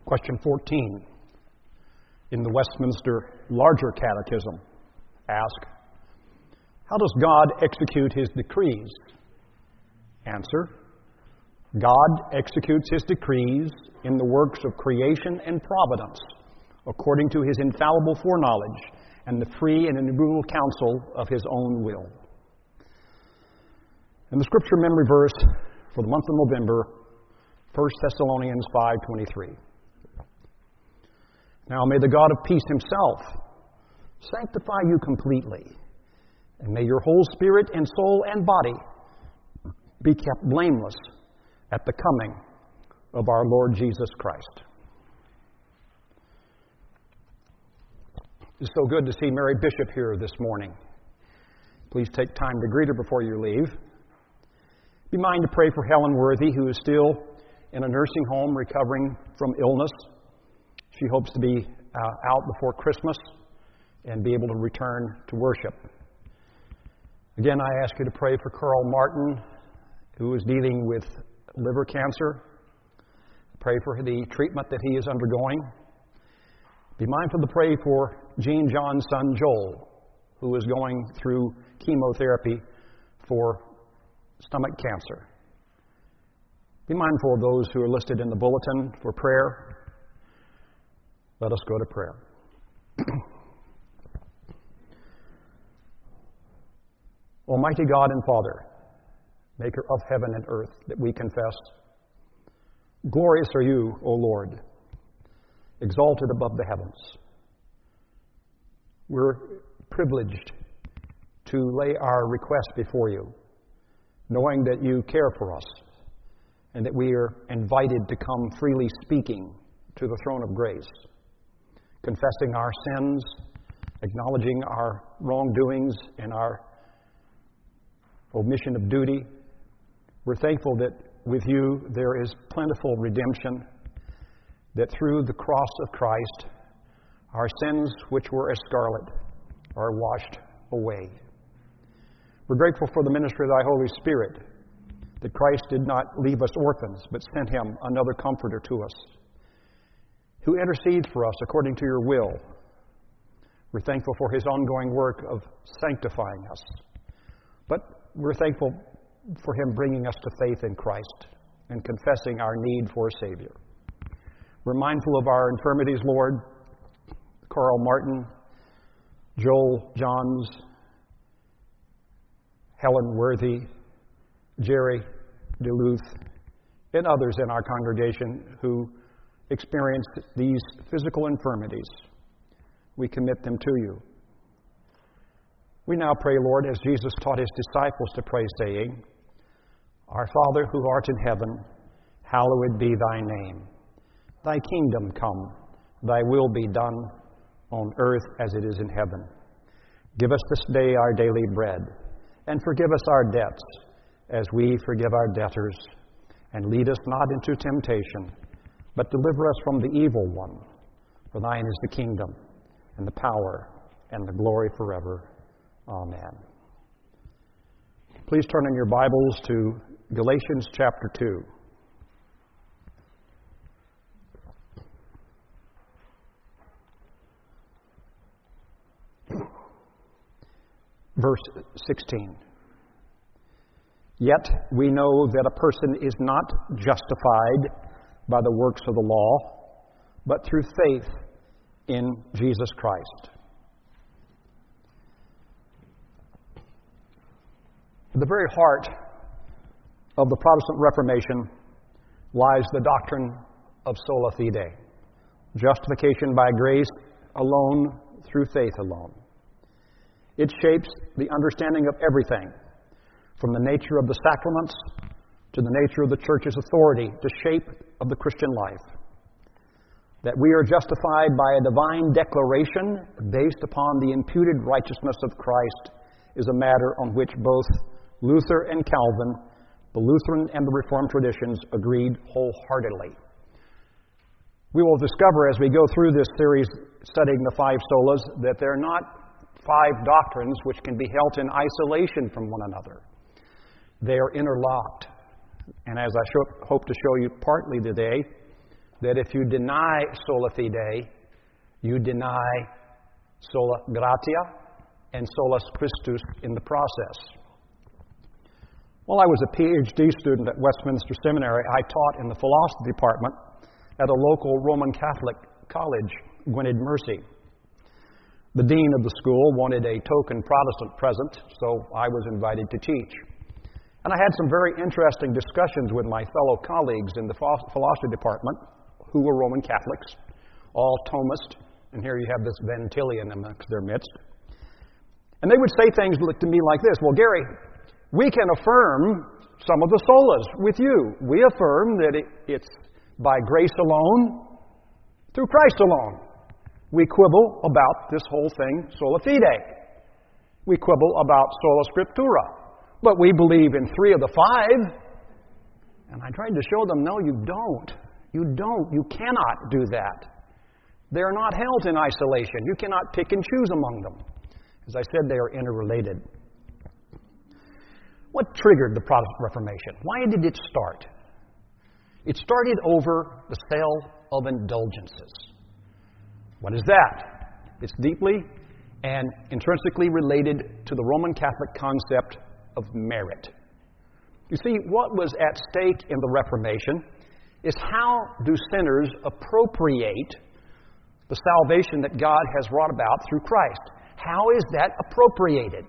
Question 14 in the Westminster Larger Catechism asks, how does God execute His decrees? Answer, God executes His decrees in the works of creation and providence, according to His infallible foreknowledge and the free and immutable counsel of His own will. And the scripture memory verse for the month of November, 1 Thessalonians 5:23. Now may the God of peace Himself sanctify you completely, and may your whole spirit and soul and body be kept blameless at the coming of our Lord Jesus Christ. It's so good to see Mary Bishop here this morning. Please take time to greet her before you leave. Be minded to pray for Helen Worthy, who is still in a nursing home recovering from illness. She hopes to be out before Christmas and be able to return to worship. Again, I ask you to pray for Carl Martin, who is dealing with liver cancer. Pray for the treatment that he is undergoing. Be mindful to pray for Jean John's son, Joel, who is going through chemotherapy for stomach cancer. Be mindful of those who are listed in the bulletin for prayer. Let us go to prayer. Almighty God and Father, maker of heaven and earth, that we confess, glorious are you, O Lord, exalted above the heavens. We're privileged to lay our request before you, knowing that you care for us and that we are invited to come freely speaking to the throne of grace, confessing our sins, acknowledging our wrongdoings and our omission of duty. We're thankful that with you there is plentiful redemption, that through the cross of Christ our sins, which were as scarlet, are washed away. We're grateful for the ministry of thy Holy Spirit, that Christ did not leave us orphans, but sent him another comforter to us, who intercedes for us according to your will. We're thankful for his ongoing work of sanctifying us. But we're thankful for him bringing us to faith in Christ and confessing our need for a Savior. We're mindful of our infirmities, Lord. Carl Martin, Joel Johns, Helen Worthy, Jerry Duluth, and others in our congregation who experienced these physical infirmities. We commit them to you. We now pray, Lord, as Jesus taught his disciples to pray, saying, Our Father who art in heaven, hallowed be thy name. Thy kingdom come, thy will be done on earth as it is in heaven. Give us this day our daily bread, and forgive us our debts as we forgive our debtors. And lead us not into temptation, but deliver us from the evil one. For thine is the kingdom, and the power, and the glory forever. Amen. Please turn in your Bibles to Galatians chapter 2. Verse 16. Yet we know that a person is not justified by the works of the law, but through faith in Jesus Christ. At the very heart of the Protestant Reformation lies the doctrine of sola fide, justification by grace alone, through faith alone. It shapes the understanding of everything, from the nature of the sacraments to the nature of the Church's authority, the shape of the Christian life. That we are justified by a divine declaration based upon the imputed righteousness of Christ is a matter on which both Luther and Calvin, the Lutheran and the Reformed traditions, agreed wholeheartedly. We will discover as we go through this series studying the five solas that they're not five doctrines which can be held in isolation from one another. They are interlocked. And as I hope to show you partly today, that if you deny sola fide, you deny sola gratia and solus Christus in the process. While I was a PhD student at Westminster Seminary, I taught in the philosophy department at a local Roman Catholic college, Gwynedd Mercy. The dean of the school wanted a token Protestant present, so I was invited to teach. And I had some very interesting discussions with my fellow colleagues in the philosophy department who were Roman Catholics, all Thomist, and here you have this Ventilian amongst their midst. And they would say things to me like this: well, Gary, we can affirm some of the solas with you. We affirm that it's by grace alone, through Christ alone. We quibble about this whole thing, sola fide. We quibble about sola scriptura. But we believe in 3 of the 5. And I tried to show them, no, you don't. You don't. You cannot do that. They're not held in isolation. You cannot pick and choose among them. As I said, they are interrelated. What triggered the Protestant Reformation? Why did it start? It started over the sale of indulgences. What is that? It's deeply and intrinsically related to the Roman Catholic concept of merit. You see, what was at stake in the Reformation is how do sinners appropriate the salvation that God has wrought about through Christ? How is that appropriated?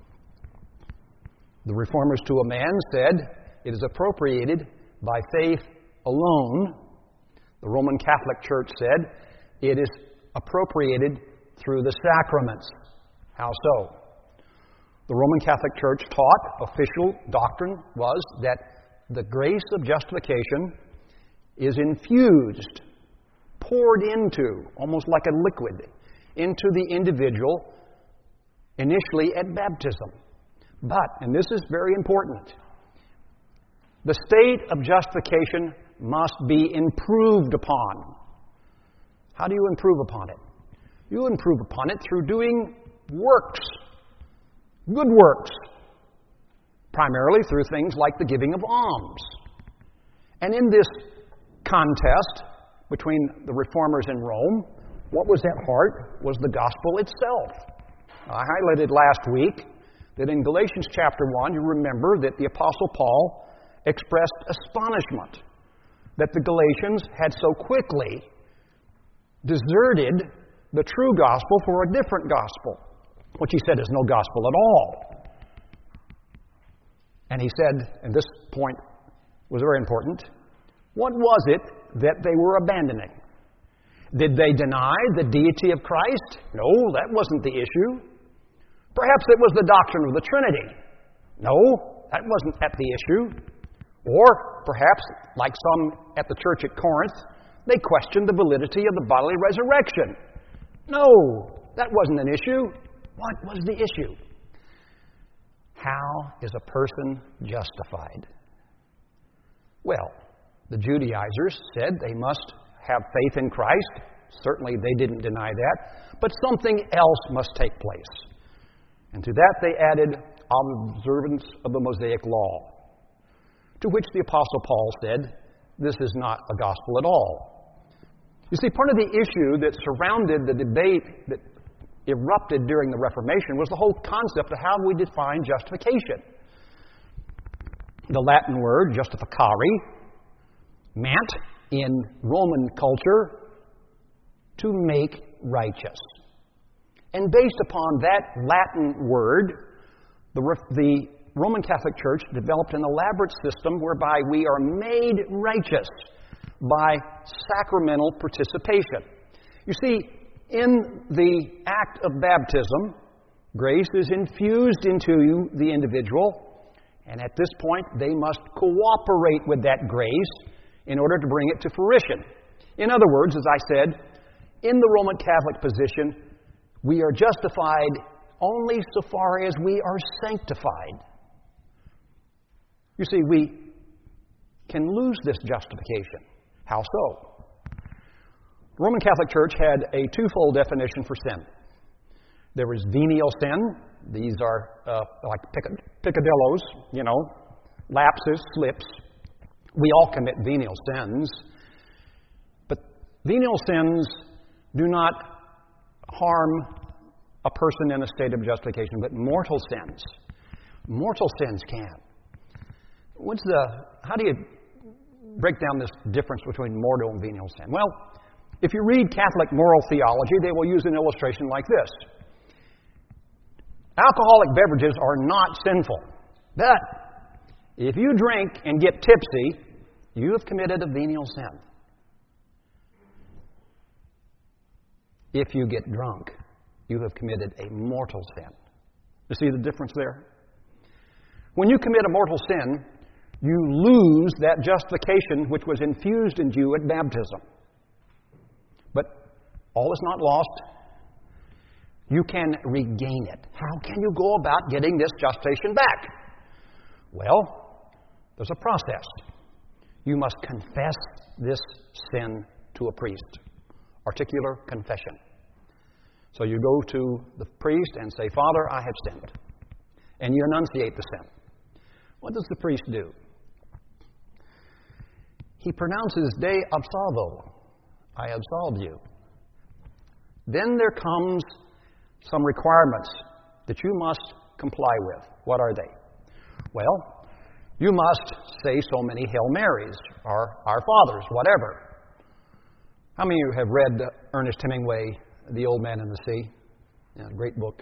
The Reformers to a man said it is appropriated by faith alone. The Roman Catholic Church said it is appropriated through the sacraments. How so? The Roman Catholic Church taught, official doctrine was, that the grace of justification is infused, poured into, almost like a liquid, into the individual initially at baptism. But, and this is very important, the state of justification must be improved upon. How do you improve upon it? You improve upon it through doing works, good works, primarily through things like the giving of alms. And in this contest between the Reformers in Rome, what was at heart was the gospel itself. I highlighted last week that in Galatians chapter 1, you remember that the Apostle Paul expressed astonishment that the Galatians had so quickly deserted the true gospel for a different gospel, which he said is no gospel at all. And he said, and this point was very important, what was it that they were abandoning? Did they deny the deity of Christ? No, that wasn't the issue. Perhaps it was the doctrine of the Trinity. No, that wasn't at the issue. Or perhaps, like some at the church at Corinth, they questioned the validity of the bodily resurrection. No, that wasn't an issue. What was the issue? How is a person justified? Well, the Judaizers said they must have faith in Christ. Certainly they didn't deny that. But something else must take place. And to that they added observance of the Mosaic law, to which the Apostle Paul said, this is not a gospel at all. You see, part of the issue that surrounded the debate that erupted during the Reformation was the whole concept of how we define justification. The Latin word, justificare, meant in Roman culture to make righteous. And based upon that Latin word, the Roman Catholic Church developed an elaborate system whereby we are made righteous by sacramental participation. You see, in the act of baptism, grace is infused into the individual, and at this point they must cooperate with that grace in order to bring it to fruition. In other words, as I said, in the Roman Catholic position, we are justified only so far as we are sanctified. You see, we can lose this justification. How so? The Roman Catholic Church had a twofold definition for sin. There was venial sin. These are like picadillos, lapses, slips. We all commit venial sins. Venial sins do not harm a person in a state of justification, but mortal sins can. How do you break down this difference between mortal and venial sin? Well, if you read Catholic moral theology, they will use an illustration like this. Alcoholic beverages are not sinful, but if you drink and get tipsy, you have committed a venial sin. If you get drunk, you have committed a mortal sin. You see the difference there? When you commit a mortal sin, you lose that justification which was infused into you at baptism. But all is not lost. You can regain it. How can you go about getting this justification back? Well, there's a process. You must confess this sin to a priest. Articular confession. So you go to the priest and say, Father, I have sinned. And you enunciate the sin. What does the priest do? He pronounces, De absolvo, I absolve you. Then there comes some requirements that you must comply with. What are they? Well, you must say so many Hail Marys, or Our Fathers, whatever. How many of you have read Ernest Hemingway, The Old Man and the Sea? Yeah, great book.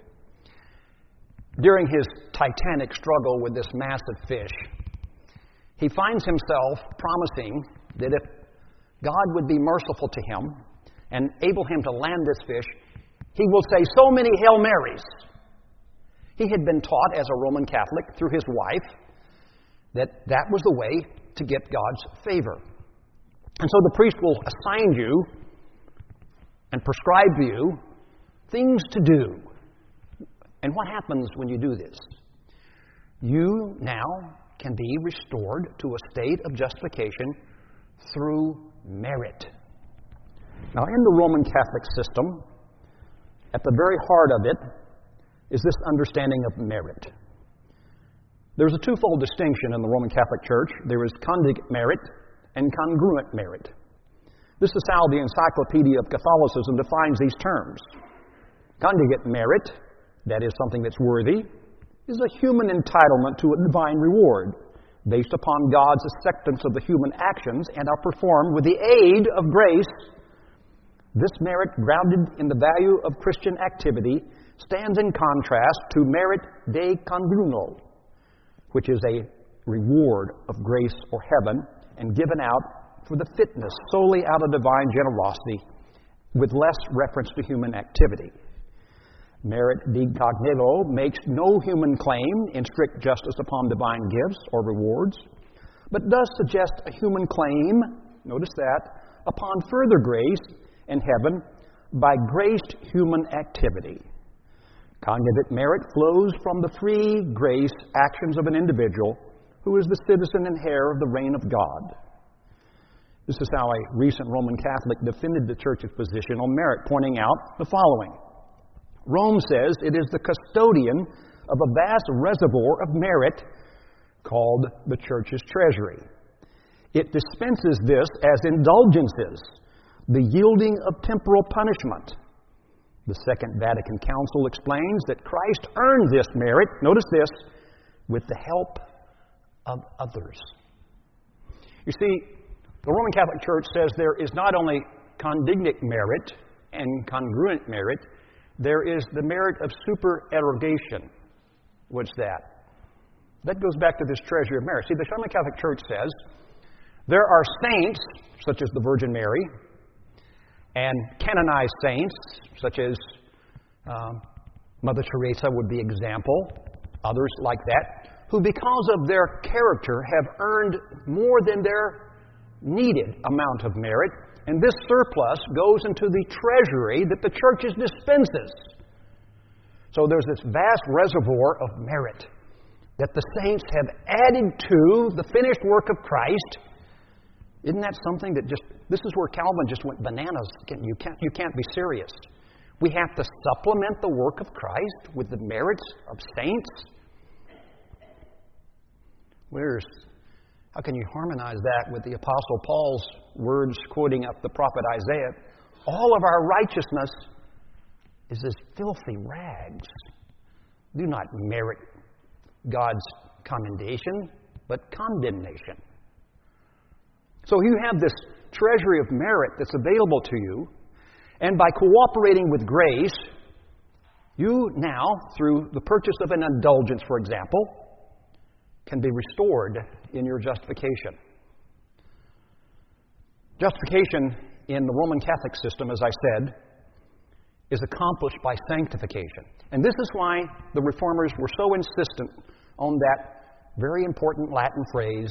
During his titanic struggle with this massive fish, he finds himself promising that if God would be merciful to him and enable him to land this fish, he will say so many Hail Marys. He had been taught as a Roman Catholic through his wife that that was the way to get God's favor. And so the priest will assign you and prescribe to you things to do. And what happens when you do this? You now can be restored to a state of justification through merit. Now, in the Roman Catholic system, at the very heart of it is this understanding of merit. There's a twofold distinction in the Roman Catholic Church. There is conjugate merit and congruent merit. This is how the Encyclopedia of Catholicism defines these terms. Conjugate merit, that is something that's worthy, is a human entitlement to a divine reward based upon God's acceptance of the human actions and are performed with the aid of grace. This merit, grounded in the value of Christian activity, stands in contrast to merit de congruno, which is a reward of grace or heaven and given out for the fitness solely out of divine generosity with less reference to human activity. Merit de cognito makes no human claim in strict justice upon divine gifts or rewards, but does suggest a human claim, notice that, upon further grace and heaven by graced human activity. Conjugate merit flows from the free grace actions of an individual who is the citizen and heir of the reign of God. This is how a recent Roman Catholic defended the Church's position on merit, pointing out the following. Rome says it is the custodian of a vast reservoir of merit called the Church's treasury. It dispenses this as indulgences, the yielding of temporal punishment. The Second Vatican Council explains that Christ earned this merit, notice this, with the help of others. You see, the Roman Catholic Church says there is not only condignic merit and congruent merit, there is the merit of supererogation. What's that? That goes back to this treasury of merit. See, the Roman Catholic Church says there are saints, such as the Virgin Mary, and canonized saints, such as Mother Teresa would be example, others like that, who because of their character have earned more than their needed amount of merit, and this surplus goes into the treasury that the church dispenses. So there's this vast reservoir of merit that the saints have added to the finished work of Christ. Isn't that something that this is where Calvin just went bananas. You can't be serious. We have to supplement the work of Christ with the merits of saints. How can you harmonize that with the Apostle Paul's words quoting up the prophet Isaiah, all of our righteousness is as filthy rags. Do not merit God's commendation, but condemnation. So you have this treasury of merit that's available to you, and by cooperating with grace, you now, through the purchase of an indulgence, for example, can be restored in your justification. Justification in the Roman Catholic system, as I said, is accomplished by sanctification. And this is why the Reformers were so insistent on that very important Latin phrase,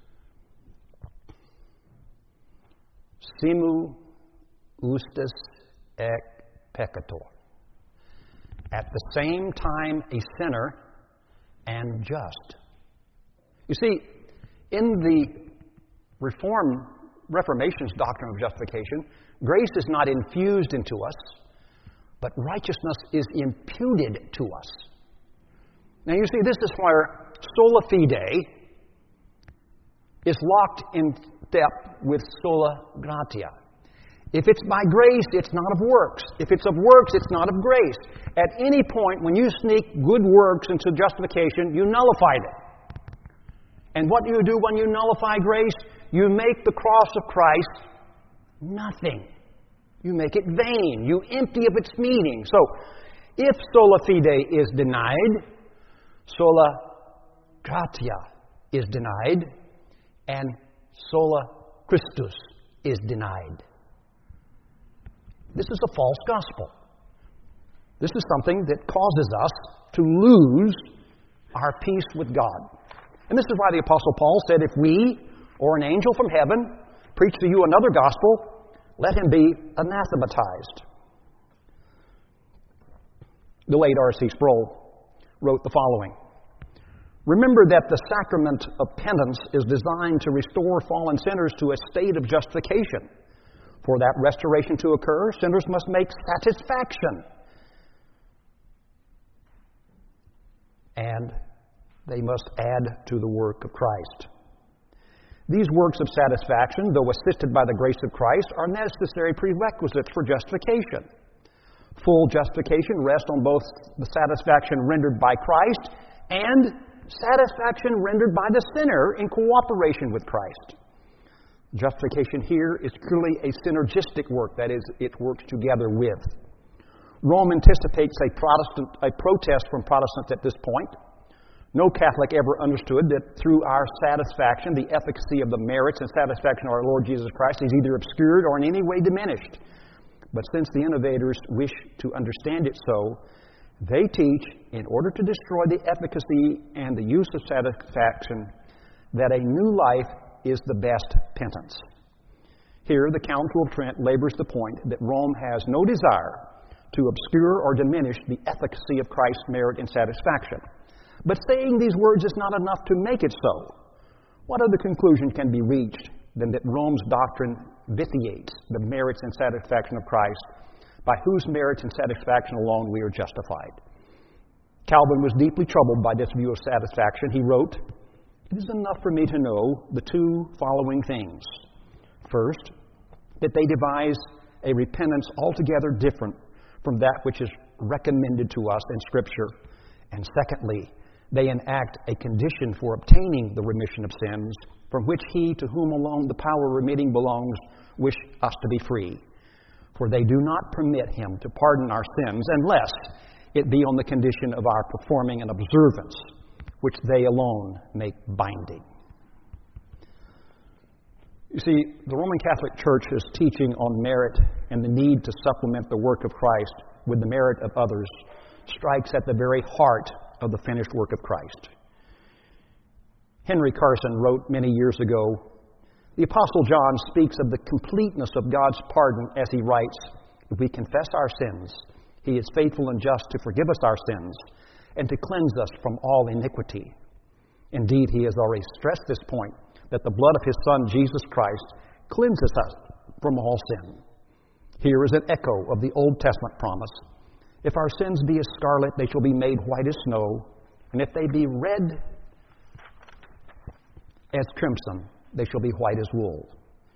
simu ustus et peccator. At the same time, a sinner and just. You see, in the Reformation's doctrine of justification, grace is not infused into us, but righteousness is imputed to us. Now you see, this is where sola fide is locked in step with sola gratia. If it's by grace, it's not of works. If it's of works, it's not of grace. At any point when you sneak good works into justification, you nullified it. And what do you do when you nullify grace? You make the cross of Christ nothing. You make it vain. You empty of its meaning. So, if sola fide is denied, sola gratia is denied, and sola Christus is denied. This is a false gospel. This is something that causes us to lose our peace with God. And this is why the Apostle Paul said, if we or an angel from heaven preach to you another gospel, let him be anathematized. The late R.C. Sproul wrote the following: remember that the sacrament of penance is designed to restore fallen sinners to a state of justification. For that restoration to occur, sinners must make satisfaction. And they must add to the work of Christ. These works of satisfaction, though assisted by the grace of Christ, are necessary prerequisites for justification. Full justification rests on both the satisfaction rendered by Christ and satisfaction rendered by the sinner in cooperation with Christ. Justification here is clearly a synergistic work, that is, it works together with. Rome anticipates a protest from Protestants at this point. No Catholic ever understood that through our satisfaction, the efficacy of the merits and satisfaction of our Lord Jesus Christ is either obscured or in any way diminished. But since the innovators wish to understand it so, they teach, in order to destroy the efficacy and the use of satisfaction, that a new life is the best penance. Here, the Council of Trent labors the point that Rome has no desire to obscure or diminish the efficacy of Christ's merit and satisfaction. But saying these words is not enough to make it so. What other conclusion can be reached than that Rome's doctrine vitiates the merits and satisfaction of Christ, by whose merits and satisfaction alone we are justified? Calvin was deeply troubled by this view of satisfaction. He wrote, "It is enough for me to know the two following things. First, that they devise a repentance altogether different from that which is recommended to us in Scripture. And secondly, they enact a condition for obtaining the remission of sins, from which He to whom alone the power of remitting belongs wish us to be free. For they do not permit Him to pardon our sins unless it be on the condition of our performing an observance, which they alone make binding." You see, the Roman Catholic Church's teaching on merit and the need to supplement the work of Christ with the merit of others strikes at the very heart of the finished work of Christ. Henry Carson wrote many years ago, "The Apostle John speaks of the completeness of God's pardon as he writes, 'If we confess our sins, He is faithful and just to forgive us our sins and to cleanse us from all iniquity.' Indeed, he has already stressed this point, that the blood of His Son, Jesus Christ, cleanses us from all sin. Here is an echo of the Old Testament promise. 'If our sins be as scarlet, they shall be made white as snow. And if they be red as crimson, they shall be white as wool.'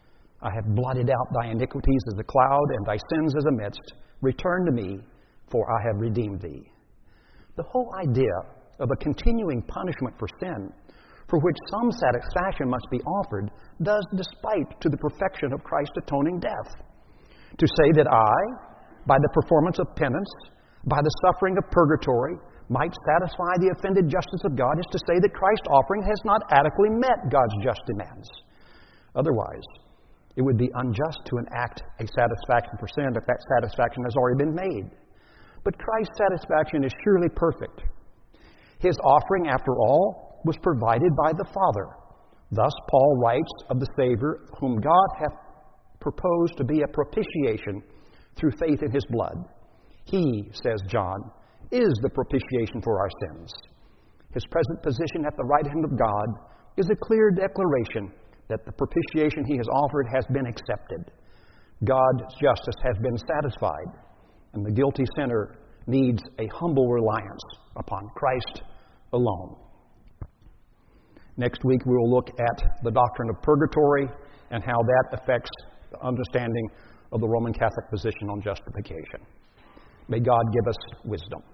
I have blotted out thy iniquities as a cloud and thy sins as a mist. Return to me, for I have redeemed thee. The whole idea of a continuing punishment for sin, for which some satisfaction must be offered, does despite to the perfection of Christ's atoning death. To say that I, by the performance of penance, by the suffering of purgatory, might satisfy the offended justice of God is to say that Christ's offering has not adequately met God's just demands. Otherwise, it would be unjust to enact a satisfaction for sin if that satisfaction has already been made. But Christ's satisfaction is surely perfect. His offering, after all, was provided by the Father. Thus, Paul writes of the Savior, whom God hath proposed to be a propitiation through faith in his blood. He, says John, is the propitiation for our sins. His present position at the right hand of God is a clear declaration that the propitiation he has offered has been accepted. God's justice has been satisfied, and the guilty sinner needs a humble reliance upon Christ alone. Next week we will look at the doctrine of purgatory and how that affects the understanding of the Roman Catholic position on justification. May God give us wisdom.